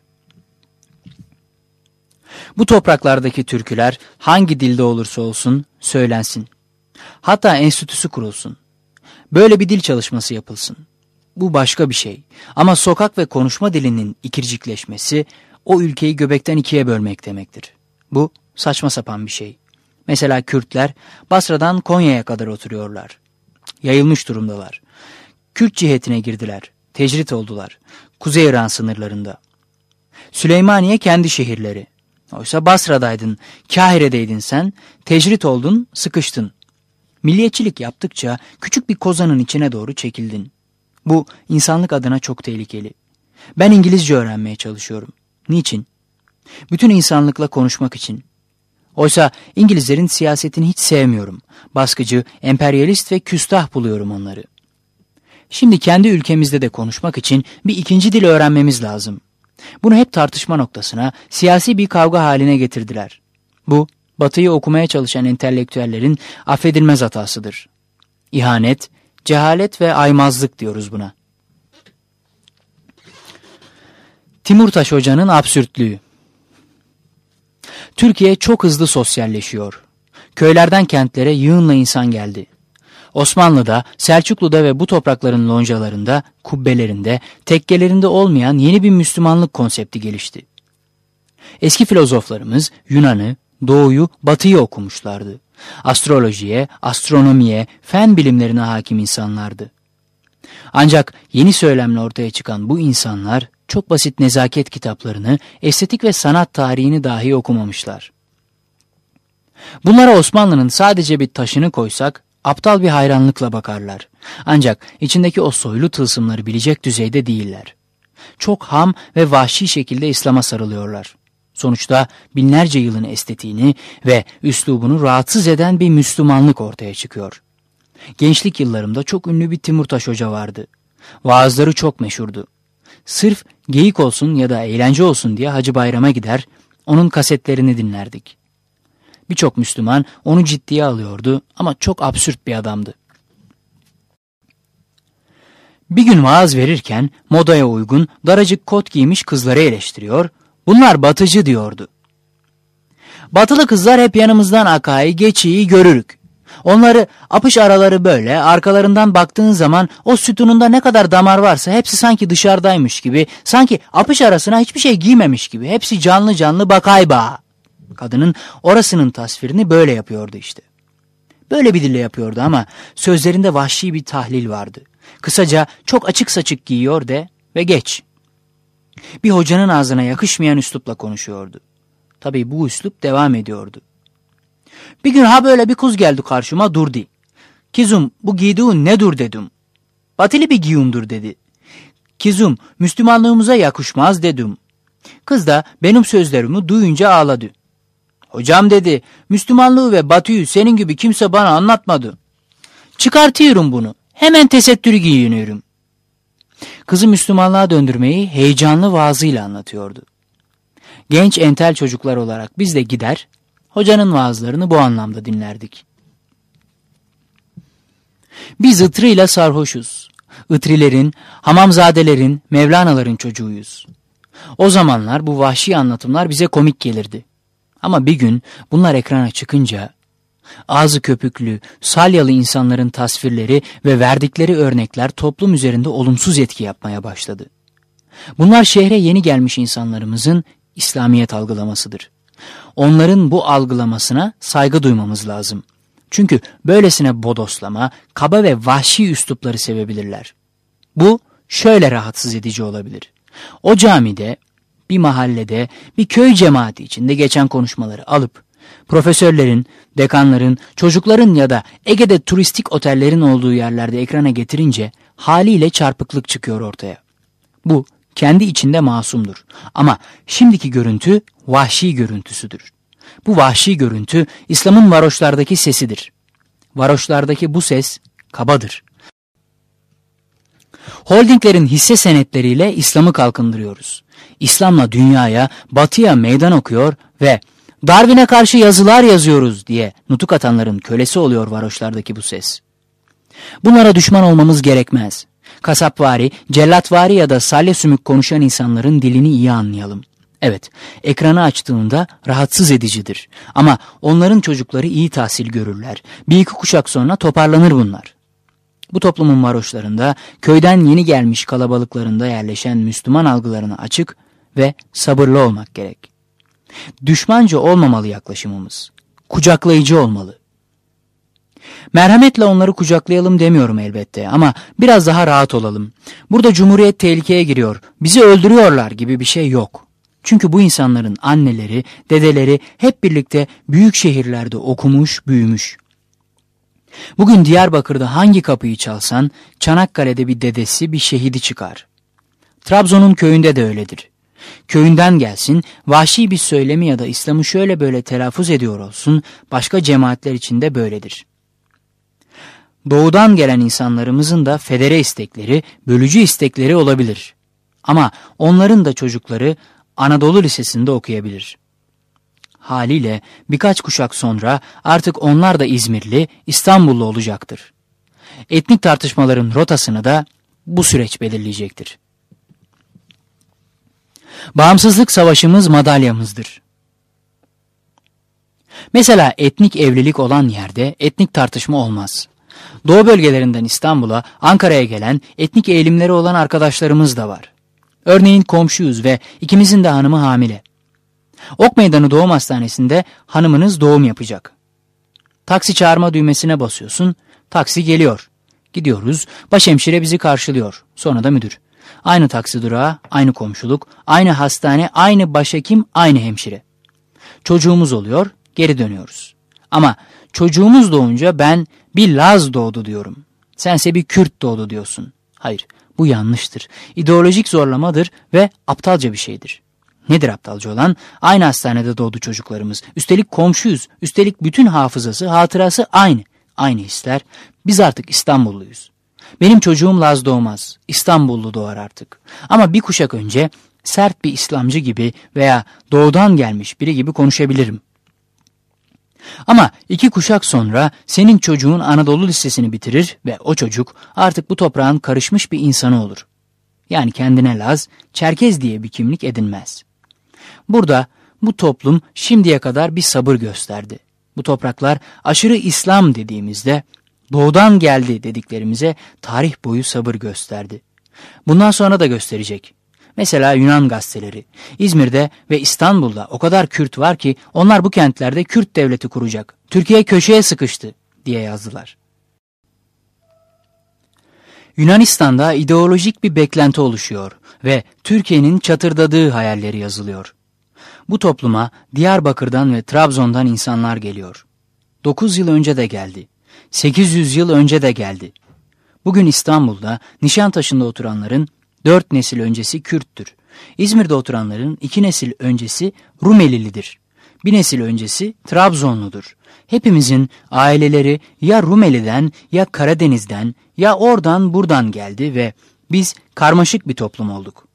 S2: Bu topraklardaki türküler hangi dilde olursa olsun söylensin. Hatta enstitüsü kurulsun. Böyle bir dil çalışması yapılsın. Bu başka bir şey. Ama sokak ve konuşma dilinin ikircikleşmesi o ülkeyi göbekten ikiye bölmek demektir. Bu saçma sapan bir şey. Mesela Kürtler Basra'dan Konya'ya kadar oturuyorlar. Yayılmış durumdalar. Kürt cihetine girdiler. Tecrit oldular. Kuzey İran sınırlarında. Süleymaniye kendi şehirleri. Oysa Basra'daydın, Kahire'deydin sen, tecrit oldun, sıkıştın. Milliyetçilik yaptıkça küçük bir kozanın içine doğru çekildin. Bu insanlık adına çok tehlikeli. Ben İngilizce öğrenmeye çalışıyorum. Niçin? Bütün insanlıkla konuşmak için. Oysa İngilizlerin siyasetini hiç sevmiyorum. Baskıcı, emperyalist ve küstah buluyorum onları. Şimdi kendi ülkemizde de konuşmak için bir ikinci dil öğrenmemiz lazım. Bunu hep tartışma noktasına, siyasi bir kavga haline getirdiler. Bu, Batı'yı okumaya çalışan entelektüellerin affedilmez hatasıdır. İhanet, cehalet ve aymazlık diyoruz buna. Timurtaş Hoca'nın absürtlüğü. Türkiye çok hızlı sosyalleşiyor. Köylerden kentlere yığınla insan geldi. Osmanlı'da, Selçuklu'da ve bu toprakların loncalarında, kubbelerinde, tekkelerinde olmayan yeni bir Müslümanlık konsepti gelişti. Eski filozoflarımız Yunan'ı, Doğu'yu, Batı'yı okumuşlardı. Astrolojiye, astronomiye, fen bilimlerine hakim insanlardı. Ancak yeni söylemle ortaya çıkan bu insanlar çok basit nezaket kitaplarını, estetik ve sanat tarihini dahi okumamışlar. Bunlara Osmanlı'nın sadece bir taşını koysak aptal bir hayranlıkla bakarlar. Ancak içindeki o soylu tılsımları bilecek düzeyde değiller. Çok ham ve vahşi şekilde İslam'a sarılıyorlar. Sonuçta binlerce yılın estetiğini ve üslubunu rahatsız eden bir Müslümanlık ortaya çıkıyor. Gençlik yıllarımda çok ünlü bir Timurtaş Hoca vardı. Vaazları çok meşhurdu. Sırf geyik olsun ya da eğlence olsun diye Hacı Bayram'a gider, onun kasetlerini dinlerdik. Birçok Müslüman onu ciddiye alıyordu ama çok absürt bir adamdı. Bir gün vaaz verirken modaya uygun daracık kot giymiş kızları eleştiriyor, bunlar batıcı diyordu. Batılı kızlar hep yanımızdan akay, geçiyi görürük. Onları apış araları böyle, arkalarından baktığın zaman o sütununda ne kadar damar varsa hepsi sanki dışarıdaymış gibi, sanki apış arasına hiçbir şey giymemiş gibi, hepsi canlı canlı bakay bağ. Kadının orasının tasvirini böyle yapıyordu işte. Böyle bir dille yapıyordu ama sözlerinde vahşi bir tahlil vardı. Kısaca çok açık saçık giyiyor de ve geç. Bir hocanın ağzına yakışmayan üslupla konuşuyordu. Tabii bu üslup devam ediyordu. Bir gün ha böyle bir kız geldi karşıma durdu. Kizum bu giydiğin nedur dedim. Batılı bir giyimdir dedi. Kizum Müslümanlığımıza yakışmaz dedim. Kız da benim sözlerimi duyunca ağladı. Hocam dedi, Müslümanlığı ve Batı'yı senin gibi kimse bana anlatmadı. Çıkartıyorum bunu. Hemen tesettür giyiniyorum. Kızı Müslümanlığa döndürmeyi heyecanlı vaazıyla anlatıyordu. Genç entel çocuklar olarak biz de gider, hocanın vaazlarını bu anlamda dinlerdik. Biz ıtrıyla sarhoşuz. Itrilerin, hamamzadelerin, Mevlana'ların çocuğuyuz. O zamanlar bu vahşi anlatımlar bize komik gelirdi. Ama bir gün bunlar ekrana çıkınca ağzı köpüklü, salyalı insanların tasvirleri ve verdikleri örnekler toplum üzerinde olumsuz etki yapmaya başladı. Bunlar şehre yeni gelmiş insanlarımızın İslamiyet algılamasıdır. Onların bu algılamasına saygı duymamız lazım. Çünkü böylesine bodoslama, kaba ve vahşi üslupları sevebilirler. Bu şöyle rahatsız edici olabilir. O camide, bir mahallede, bir köy cemaati içinde geçen konuşmaları alıp, profesörlerin, dekanların, çocukların ya da Ege'de turistik otellerin olduğu yerlerde ekrana getirince haliyle çarpıklık çıkıyor ortaya. Bu kendi içinde masumdur. Ama şimdiki görüntü vahşi görüntüsüdür. Bu vahşi görüntü İslam'ın varoşlardaki sesidir. Varoşlardaki bu ses kabadır. Holdinglerin hisse senetleriyle İslam'ı kalkındırıyoruz. İslam'la dünyaya, batıya meydan okuyor ve Darwin'e karşı yazılar yazıyoruz diye nutuk atanların kölesi oluyor varoşlardaki bu ses. Bunlara düşman olmamız gerekmez. Kasapvari, cellatvari ya da salya sümük konuşan insanların dilini iyi anlayalım. Evet, ekranı açtığında rahatsız edicidir. Ama onların çocukları iyi tahsil görürler. Bir iki kuşak sonra toparlanır bunlar. Bu toplumun varoşlarında, köyden yeni gelmiş kalabalıklarında yerleşen Müslüman algılarına açık ve sabırlı olmak gerek. Düşmanca olmamalı yaklaşımımız. Kucaklayıcı olmalı. Merhametle onları kucaklayalım demiyorum elbette ama biraz daha rahat olalım. Burada cumhuriyet tehlikeye giriyor, bizi öldürüyorlar gibi bir şey yok. Çünkü bu insanların anneleri, dedeleri hep birlikte büyük şehirlerde okumuş, büyümüş. Bugün Diyarbakır'da hangi kapıyı çalsan, Çanakkale'de bir dedesi, bir şehidi çıkar. Trabzon'un köyünde de öyledir. Köyünden gelsin, vahşi bir söylemi ya da İslam'ı şöyle böyle telaffuz ediyor olsun, başka cemaatler içinde böyledir. Doğudan gelen insanlarımızın da federe istekleri, bölücü istekleri olabilir. Ama onların da çocukları Anadolu Lisesi'nde okuyabilir. Haliyle birkaç kuşak sonra artık onlar da İzmirli, İstanbullu olacaktır. Etnik tartışmaların rotasını da bu süreç belirleyecektir. Bağımsızlık savaşımız madalyamızdır. Mesela etnik evlilik olan yerde etnik tartışma olmaz. Doğu bölgelerinden İstanbul'a, Ankara'ya gelen etnik eğilimleri olan arkadaşlarımız da var. Örneğin komşuyuz ve ikimizin de hanımı hamile. Ok Meydanı Doğum Hastanesi'nde hanımınız doğum yapacak. Taksi çağırma düğmesine basıyorsun, taksi geliyor. Gidiyoruz, başhemşire bizi karşılıyor, sonra da müdür. Aynı taksi durağı, aynı komşuluk, aynı hastane, aynı başhekim, aynı hemşire. Çocuğumuz oluyor, geri dönüyoruz. Ama çocuğumuz doğunca ben bir Laz doğdu diyorum. Sense bir Kürt doğdu diyorsun. Hayır, bu yanlıştır. İdeolojik zorlamadır ve aptalca bir şeydir. Nedir aptalca olan? Aynı hastanede doğdu çocuklarımız. Üstelik komşuyuz. Üstelik bütün hafızası, hatırası aynı. Aynı hisler. Biz artık İstanbulluyuz. Benim çocuğum Laz doğmaz. İstanbullu doğar artık. Ama bir kuşak önce sert bir İslamcı gibi veya doğudan gelmiş biri gibi konuşabilirim. Ama iki kuşak sonra senin çocuğun Anadolu Lisesi'ni bitirir ve o çocuk artık bu toprağın karışmış bir insanı olur. Yani kendine Laz, Çerkez diye bir kimlik edinmez. Burada bu toplum şimdiye kadar bir sabır gösterdi. Bu topraklar aşırı İslam dediğimizde, doğudan geldi dediklerimize tarih boyu sabır gösterdi. Bundan sonra da gösterecek. Mesela Yunan gazeteleri. İzmir'de ve İstanbul'da o kadar Kürt var ki onlar bu kentlerde Kürt devleti kuracak. Türkiye köşeye sıkıştı diye yazdılar. Yunanistan'da ideolojik bir beklenti oluşuyor ve Türkiye'nin çatırdadığı hayalleri yazılıyor. Bu topluma Diyarbakır'dan ve Trabzon'dan insanlar geliyor. dokuz yıl önce de geldi. sekiz yüz yıl önce de geldi. Bugün İstanbul'da Nişantaşı'nda oturanların dört nesil öncesi Kürttür. İzmir'de oturanların iki nesil öncesi Rumelilidir. Bir nesil öncesi Trabzonludur. Hepimizin aileleri ya Rumeli'den ya Karadeniz'den ya oradan buradan geldi ve biz karmaşık bir toplum olduk.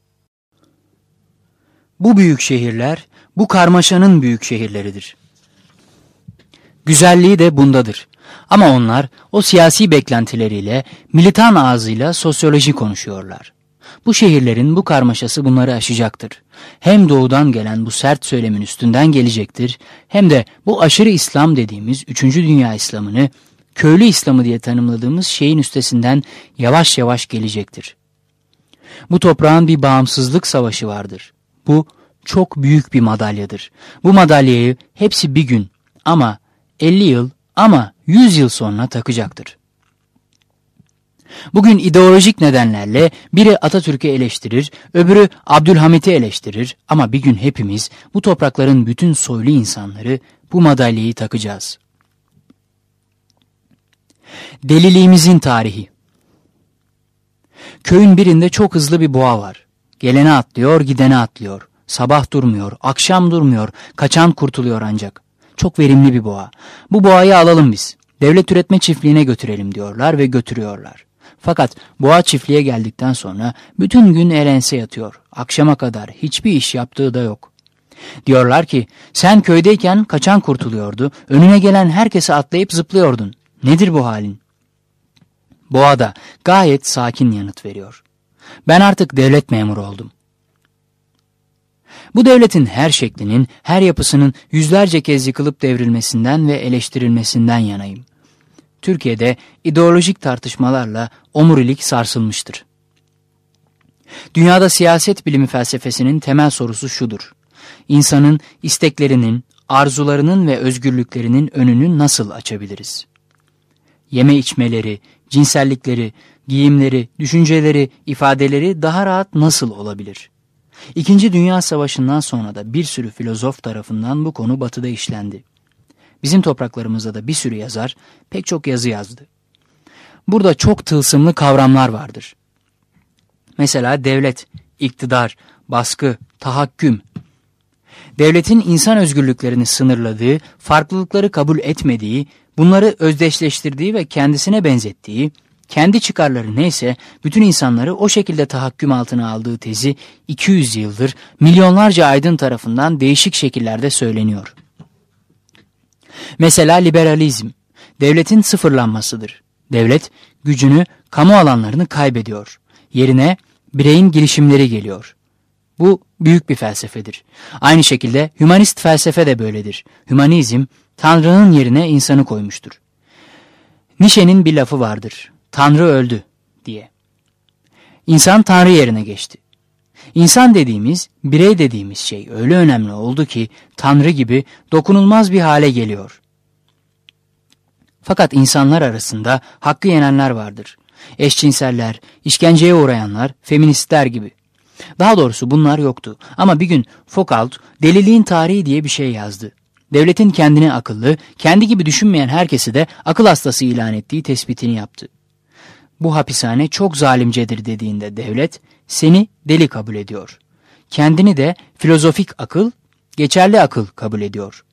S2: Bu büyük şehirler bu karmaşanın büyük şehirleridir. Güzelliği de bundadır. Ama onlar o siyasi beklentileriyle, militan ağzıyla sosyoloji konuşuyorlar. Bu şehirlerin bu karmaşası bunları aşacaktır. Hem doğudan gelen bu sert söylemin üstünden gelecektir, hem de bu aşırı İslam dediğimiz üçüncü dünya İslam'ını, köylü İslam'ı diye tanımladığımız şeyin üstesinden yavaş yavaş gelecektir. Bu toprağın bir bağımsızlık savaşı vardır. Bu çok büyük bir madalyadır. Bu madalyayı hepsi bir gün ama elli yıl ama yüz yıl sonra takacaktır. Bugün ideolojik nedenlerle biri Atatürk'ü eleştirir, öbürü Abdülhamit'i eleştirir ama bir gün hepimiz bu toprakların bütün soylu insanları bu madalyayı takacağız. Deliliğimizin tarihi. Köyün birinde çok hızlı bir boğa var. Gelene atlıyor, gidene atlıyor. Sabah durmuyor, akşam durmuyor, kaçan kurtuluyor ancak. Çok verimli bir boğa. Bu boğayı alalım biz. Devlet üretme çiftliğine götürelim diyorlar ve götürüyorlar. Fakat boğa çiftliğe geldikten sonra bütün gün elense yatıyor. Akşama kadar hiçbir iş yaptığı da yok. Diyorlar ki sen köydeyken kaçan kurtuluyordu, önüne gelen herkese atlayıp zıplıyordun. Nedir bu halin? Boğa da gayet sakin yanıt veriyor. Ben artık devlet memuru oldum. Bu devletin her şeklinin, her yapısının yüzlerce kez yıkılıp devrilmesinden ve eleştirilmesinden yanayım. Türkiye'de ideolojik tartışmalarla omurilik sarsılmıştır. Dünyada siyaset bilimi felsefesinin temel sorusu şudur: İnsanın isteklerinin, arzularının ve özgürlüklerinin önünü nasıl açabiliriz? Yeme içmeleri, cinsellikleri, giyimleri, düşünceleri, ifadeleri daha rahat nasıl olabilir? İkinci Dünya Savaşı'ndan sonra da bir sürü filozof tarafından bu konu batıda işlendi. Bizim topraklarımızda da bir sürü yazar pek çok yazı yazdı. Burada çok tılsımlı kavramlar vardır. Mesela devlet, iktidar, baskı, tahakküm. Devletin insan özgürlüklerini sınırladığı, farklılıkları kabul etmediği, bunları özdeşleştirdiği ve kendisine benzettiği, kendi çıkarları neyse bütün insanları o şekilde tahakküm altına aldığı tezi iki yüz yıldır milyonlarca aydın tarafından değişik şekillerde söyleniyor. Mesela liberalizm, devletin sıfırlanmasıdır. Devlet gücünü, kamu alanlarını kaybediyor. Yerine bireyin girişimleri geliyor. Bu büyük bir felsefedir. Aynı şekilde hümanist felsefe de böyledir. Hümanizm, Tanrı'nın yerine insanı koymuştur. Nietzsche'nin bir lafı vardır. Tanrı öldü diye. İnsan Tanrı yerine geçti. İnsan dediğimiz, birey dediğimiz şey öyle önemli oldu ki Tanrı gibi dokunulmaz bir hale geliyor. Fakat insanlar arasında hakkı yenenler vardır. Eşcinseller, işkenceye uğrayanlar, feministler gibi. Daha doğrusu bunlar yoktu. Ama bir gün Foucault deliliğin tarihi diye bir şey yazdı. Devletin kendini akıllı, kendi gibi düşünmeyen herkesi de akıl hastası ilan ettiği tespitini yaptı. Bu hapishane çok zalimcedir dediğinde devlet seni deli kabul ediyor. Kendini de filozofik akıl, geçerli akıl kabul ediyor.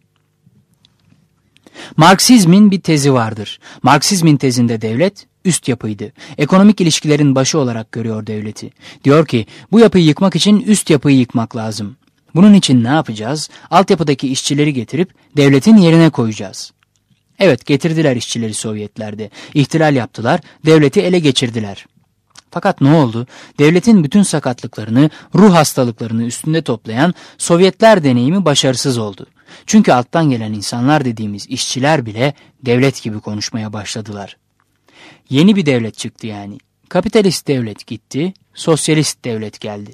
S2: Marksizmin bir tezi vardır. Marksizmin tezinde devlet üst yapıydı. Ekonomik ilişkilerin başı olarak görüyor devleti. Diyor ki bu yapıyı yıkmak için üst yapıyı yıkmak lazım. Bunun için ne yapacağız? Altyapıdaki işçileri getirip devletin yerine koyacağız. Evet, getirdiler işçileri Sovyetlerde. İhtilal yaptılar, devleti ele geçirdiler. Fakat ne oldu? Devletin bütün sakatlıklarını, ruh hastalıklarını üstünde toplayan Sovyetler deneyimi başarısız oldu. Çünkü alttan gelen insanlar dediğimiz işçiler bile devlet gibi konuşmaya başladılar. Yeni bir devlet çıktı yani. Kapitalist devlet gitti, sosyalist devlet geldi.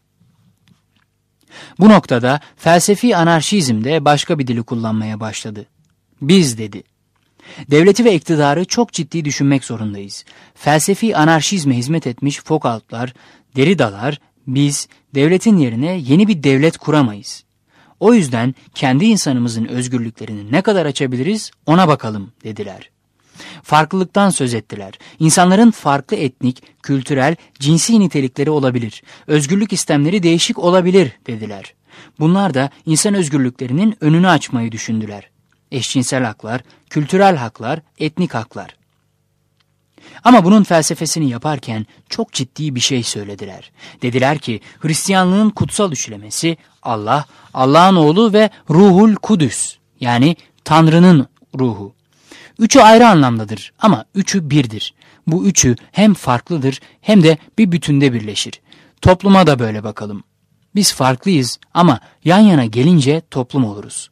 S2: Bu noktada felsefi anarşizm de başka bir dili kullanmaya başladı. Biz dedi. Devleti ve iktidarı çok ciddi düşünmek zorundayız. Felsefi anarşizme hizmet etmiş Foucault'lar, Derrida'lar, biz devletin yerine yeni bir devlet kuramayız. O yüzden kendi insanımızın özgürlüklerini ne kadar açabiliriz ona bakalım dediler. Farklılıktan söz ettiler. İnsanların farklı etnik, kültürel, cinsi nitelikleri olabilir. Özgürlük istemleri değişik olabilir dediler. Bunlar da insan özgürlüklerinin önünü açmayı düşündüler. Eşcinsel haklar, kültürel haklar, etnik haklar. Ama bunun felsefesini yaparken çok ciddi bir şey söylediler. Dediler ki Hristiyanlığın kutsal üçlemesi Allah, Allah'ın oğlu ve Ruhul Kudüs yani Tanrı'nın ruhu. Üçü ayrı anlamdadır ama üçü birdir. Bu üçü hem farklıdır hem de bir bütünde birleşir. Topluma da böyle bakalım. Biz farklıyız ama yan yana gelince toplum oluruz.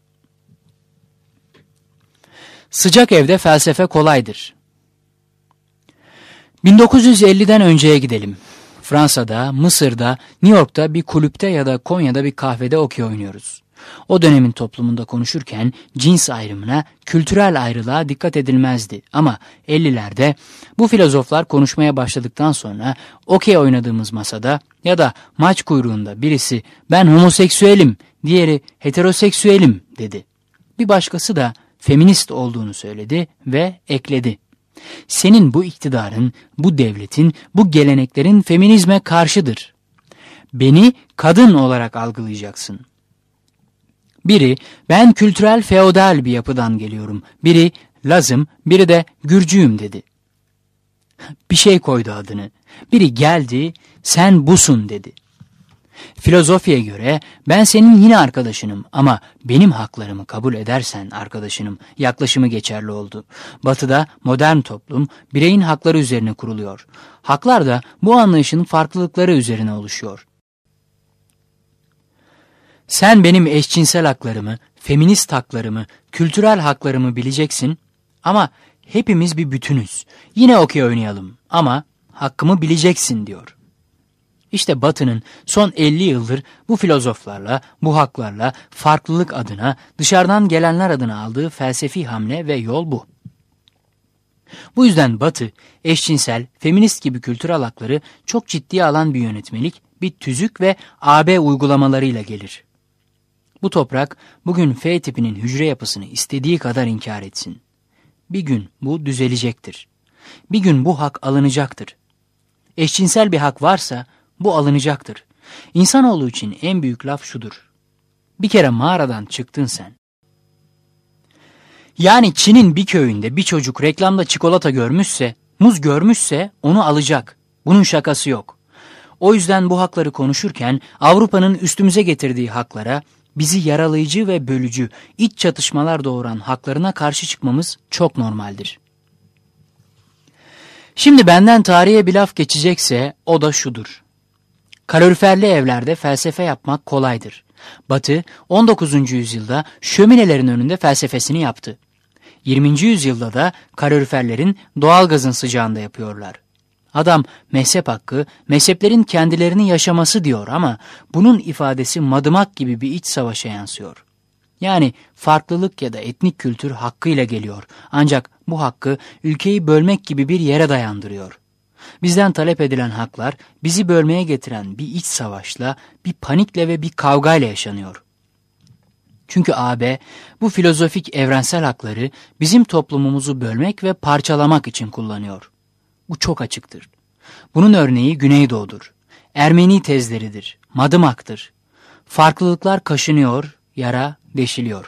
S2: Sıcak evde felsefe kolaydır. bin dokuz yüz elliden önceye gidelim. Fransa'da, Mısır'da, New York'ta bir kulüpte ya da Konya'da bir kahvede okey oynuyoruz. O dönemin toplumunda konuşurken cins ayrımına, kültürel ayrılığa dikkat edilmezdi. Ama ellilerde bu filozoflar konuşmaya başladıktan sonra okey oynadığımız masada ya da maç kuyruğunda birisi ben homoseksüelim, diğeri heteroseksüelim dedi. Bir başkası da feminist olduğunu söyledi ve ekledi. Senin bu iktidarın, bu devletin, bu geleneklerin feminizme karşıdır. Beni kadın olarak algılayacaksın. Biri ben kültürel feodal bir yapıdan geliyorum. Biri Lazım, biri de Gürcüyüm dedi. Bir şey koydu adını. Biri geldi sen busun dedi. Filozofiye göre ben senin yine arkadaşınım ama benim haklarımı kabul edersen arkadaşınım yaklaşımı geçerli oldu. Batı'da modern toplum bireyin hakları üzerine kuruluyor. Haklar da bu anlayışın farklılıkları üzerine oluşuyor. Sen benim eşcinsel haklarımı, feminist haklarımı, kültürel haklarımı bileceksin ama hepimiz bir bütünüz. Yine okey oynayalım ama hakkımı bileceksin diyor. İşte Batı'nın son elli yıldır bu filozoflarla, bu haklarla, farklılık adına, dışarıdan gelenler adına aldığı felsefi hamle ve yol bu. Bu yüzden Batı, eşcinsel, feminist gibi kültürel hakları çok ciddiye alan bir yönetmelik, bir tüzük ve A B uygulamalarıyla gelir. Bu toprak bugün F tipinin hücre yapısını istediği kadar inkar etsin. Bir gün bu düzelecektir. Bir gün bu hak alınacaktır. Eşcinsel bir hak varsa bu alınacaktır. İnsanoğlu için en büyük laf şudur. Bir kere mağaradan çıktın sen. Yani Çin'in bir köyünde bir çocuk reklamda çikolata görmüşse, muz görmüşse onu alacak. Bunun şakası yok. O yüzden bu hakları konuşurken Avrupa'nın üstümüze getirdiği haklara, bizi yaralayıcı ve bölücü, iç çatışmalar doğuran haklarına karşı çıkmamız çok normaldir. Şimdi benden tarihe bir laf geçecekse o da şudur. Kaloriferli evlerde felsefe yapmak kolaydır. Batı on dokuzuncu yüzyılda şöminelerin önünde felsefesini yaptı. yirminci yüzyılda da kaloriferlerin doğalgazın sıcağında yapıyorlar. Adam mezhep hakkı, mezheplerin kendilerini yaşaması diyor ama bunun ifadesi madımak gibi bir iç savaşa yansıyor. Yani farklılık ya da etnik kültür hakkıyla geliyor. Ancak bu hakkı ülkeyi bölmek gibi bir yere dayandırıyor. Bizden talep edilen haklar bizi bölmeye getiren bir iç savaşla, bir panikle ve bir kavgayla yaşanıyor. Çünkü A B bu filozofik evrensel hakları bizim toplumumuzu bölmek ve parçalamak için kullanıyor. Bu çok açıktır. Bunun örneği Güneydoğu'dur. Ermeni tezleridir, madımaktır. Farklılıklar kaşınıyor, yara deşiliyor.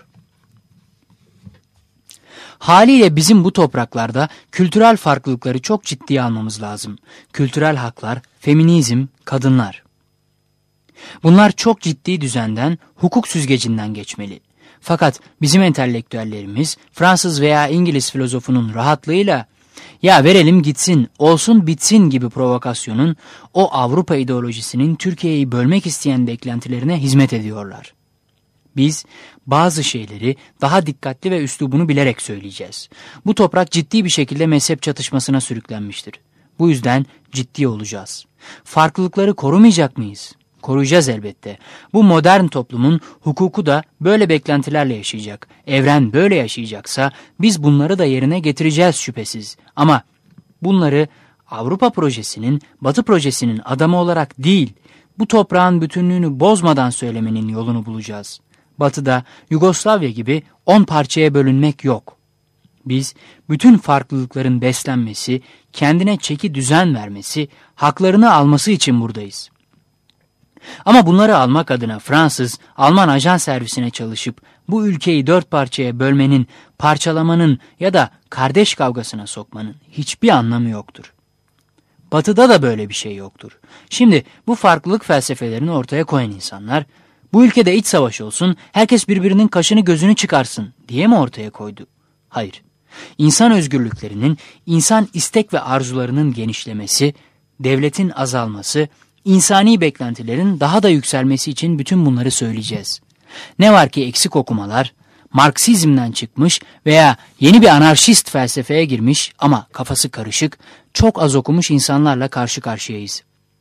S2: Haliyle bizim bu topraklarda kültürel farklılıkları çok ciddiye almamız lazım. Kültürel haklar, feminizm, kadınlar. Bunlar çok ciddi düzenden, hukuk süzgecinden geçmeli. Fakat bizim entelektüellerimiz Fransız veya İngiliz filozofunun rahatlığıyla ya verelim gitsin, olsun bitsin gibi provokasyonun o Avrupa ideolojisinin Türkiye'yi bölmek isteyen beklentilerine hizmet ediyorlar. Biz bazı şeyleri daha dikkatli ve üslubunu bilerek söyleyeceğiz. Bu toprak ciddi bir şekilde mezhep çatışmasına sürüklenmiştir. Bu yüzden ciddi olacağız. Farklılıkları korumayacak mıyız? Koruyacağız elbette. Bu modern toplumun hukuku da böyle beklentilerle yaşayacak. Evren böyle yaşayacaksa biz bunları da yerine getireceğiz şüphesiz. Ama bunları Avrupa projesinin, Batı projesinin adamı olarak değil, bu toprağın bütünlüğünü bozmadan söylemenin yolunu bulacağız. Batı'da Yugoslavya gibi on parçaya bölünmek yok. Biz bütün farklılıkların beslenmesi, kendine çeki düzen vermesi, haklarını alması için buradayız. Ama bunları almak adına Fransız, Alman ajan servisine çalışıp bu ülkeyi dört parçaya bölmenin, parçalamanın ya da kardeş kavgasına sokmanın hiçbir anlamı yoktur. Batı'da da böyle bir şey yoktur. Şimdi bu farklılık felsefelerini ortaya koyan insanlar, bu ülkede iç savaş olsun, herkes birbirinin kaşını gözünü çıkarsın diye mi ortaya koydu? Hayır. İnsan özgürlüklerinin, insan istek ve arzularının genişlemesi, devletin azalması, insani beklentilerin daha da yükselmesi için bütün bunları söyleyeceğiz. Ne var ki eksik okumalar, Marksizmden çıkmış veya yeni bir anarşist felsefeye girmiş ama kafası karışık, çok az okumuş insanlarla karşı karşıyayız.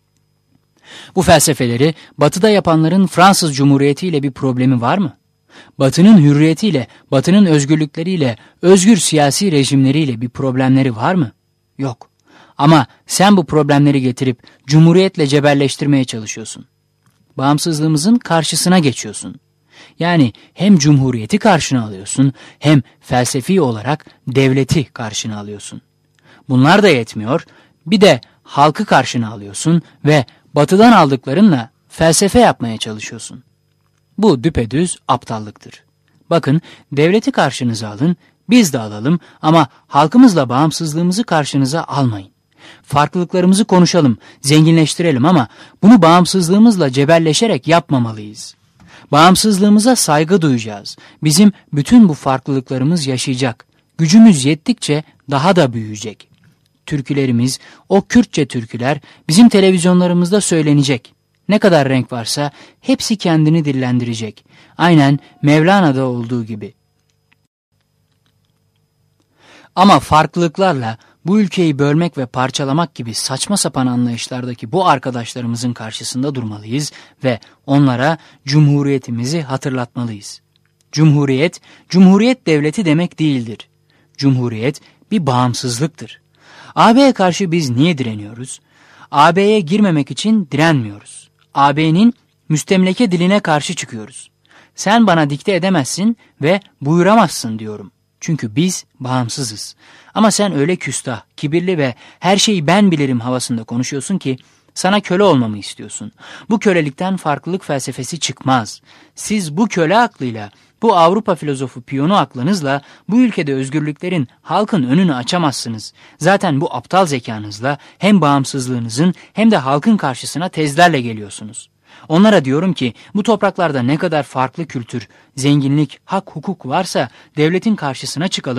S2: Bu felsefeleri Batı'da yapanların Fransız Cumhuriyeti ile bir problemi var mı? Batı'nın hürriyetiyle, Batı'nın özgürlükleriyle, özgür siyasi rejimleriyle bir problemleri var mı? Yok. Ama sen bu problemleri getirip Cumhuriyetle cebelleştirmeye çalışıyorsun. Bağımsızlığımızın karşısına geçiyorsun. Yani hem Cumhuriyeti karşına alıyorsun, hem felsefi olarak devleti karşına alıyorsun. Bunlar da yetmiyor, bir de halkı karşına alıyorsun ve Batı'dan aldıklarınla felsefe yapmaya çalışıyorsun. Bu düpedüz aptallıktır. Bakın, devleti karşınıza alın, biz de alalım ama halkımızla bağımsızlığımızı karşınıza almayın. Farklılıklarımızı konuşalım, zenginleştirelim ama bunu bağımsızlığımızla cebelleşerek yapmamalıyız. Bağımsızlığımıza saygı duyacağız. Bizim bütün bu farklılıklarımız yaşayacak. Gücümüz yettikçe daha da büyüyecek. Türkülerimiz, o Kürtçe türküler bizim televizyonlarımızda söylenecek. Ne kadar renk varsa hepsi kendini dillendirecek. Aynen Mevlana'da olduğu gibi. Ama farklılıklarla bu ülkeyi bölmek ve parçalamak gibi saçma sapan anlayışlardaki bu arkadaşlarımızın karşısında durmalıyız ve onlara Cumhuriyetimizi hatırlatmalıyız. Cumhuriyet, Cumhuriyet devleti demek değildir. Cumhuriyet bir bağımsızlıktır. A B'ye karşı biz niye direniyoruz? A B'ye girmemek için direnmiyoruz. A B'nin müstemleke diline karşı çıkıyoruz. Sen bana dikte edemezsin ve buyuramazsın diyorum. Çünkü biz bağımsızız. Ama sen öyle küstah, kibirli ve her şeyi ben bilirim havasında konuşuyorsun ki sana köle olmamı istiyorsun. Bu kölelikten farklılık felsefesi çıkmaz. Siz bu köle aklıyla, bu Avrupa filozofu piyonu aklınızla bu ülkede özgürlüklerin, halkın önünü açamazsınız. Zaten bu aptal zekanızla hem bağımsızlığınızın hem de halkın karşısına tezlerle geliyorsunuz. Onlara diyorum ki bu topraklarda ne kadar farklı kültür, zenginlik, hak, hukuk varsa devletin karşısına çıkalım,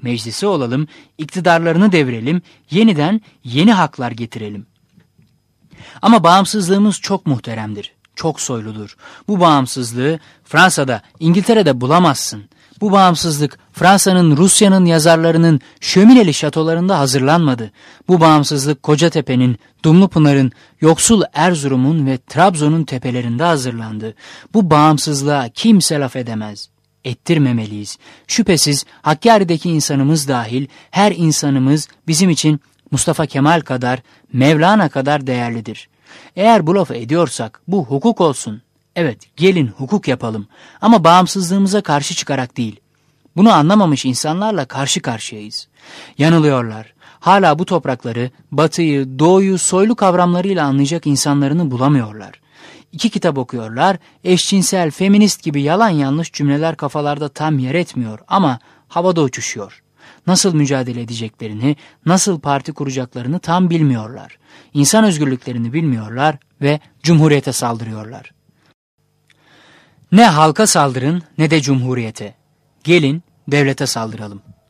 S2: meclisi olalım, iktidarlarını devirelim, yeniden yeni haklar getirelim. Ama bağımsızlığımız çok muhteremdir, çok soyludur. Bu bağımsızlığı Fransa'da, İngiltere'de bulamazsın. Bu bağımsızlık Fransa'nın, Rusya'nın yazarlarının şömineli şatolarında hazırlanmadı. Bu bağımsızlık Kocatepe'nin, Dumlupınar'ın, yoksul Erzurum'un ve Trabzon'un tepelerinde hazırlandı. Bu bağımsızlığa kimse laf edemez. Ettirmemeliyiz. Şüphesiz Hakkari'deki insanımız dahil her insanımız bizim için Mustafa Kemal kadar, Mevlana kadar değerlidir. Eğer bu lafı ediyorsak bu hukuk olsun. Evet, gelin hukuk yapalım ama bağımsızlığımıza karşı çıkarak değil. Bunu anlamamış insanlarla karşı karşıyayız. Yanılıyorlar. Hala bu toprakları, batıyı, doğuyu soylu kavramlarıyla anlayacak insanlarını bulamıyorlar. İki kitap okuyorlar, eşcinsel, feminist gibi yalan yanlış cümleler kafalarda tam yer etmiyor ama havada uçuşuyor. Nasıl mücadele edeceklerini, nasıl parti kuracaklarını tam bilmiyorlar. İnsan özgürlüklerini bilmiyorlar ve cumhuriyete saldırıyorlar. Ne halka saldırın ne de cumhuriyete. Gelin devlete saldıralım.